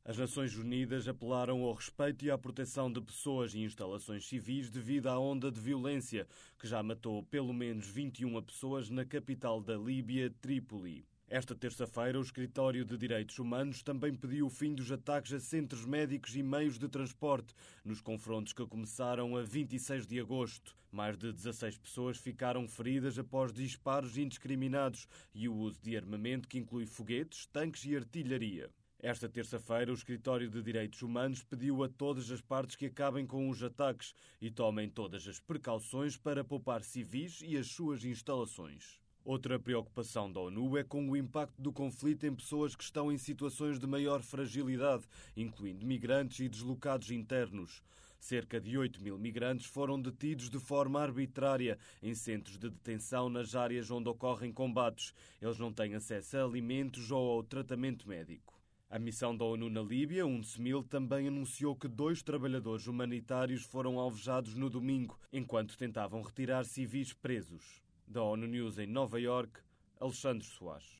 As Nações Unidas apelaram ao respeito e à proteção de pessoas e instalações civis devido à onda de violência que já matou pelo menos 21 pessoas na capital da Líbia, Trípoli. Esta terça-feira, o Escritório de Direitos Humanos também pediu o fim dos ataques a centros médicos e meios de transporte, nos confrontos que começaram a 26 de agosto. Mais de 16 pessoas ficaram feridas após disparos indiscriminados e o uso de armamento que inclui foguetes, tanques e artilharia. Esta terça-feira, o Escritório de Direitos Humanos pediu a todas as partes que acabem com os ataques e tomem todas as precauções para poupar civis e as suas instalações. Outra preocupação da ONU é com o impacto do conflito em pessoas que estão em situações de maior fragilidade, incluindo migrantes e deslocados internos. Cerca de 8.000 migrantes foram detidos de forma arbitrária em centros de detenção nas áreas onde ocorrem combates. Eles não têm acesso a alimentos ou ao tratamento médico. A missão da ONU na Líbia, UNSMIL, também anunciou que 2 trabalhadores humanitários foram alvejados no domingo, enquanto tentavam retirar civis presos. Da ONU News em Nova Iorque, Alexandre Soares.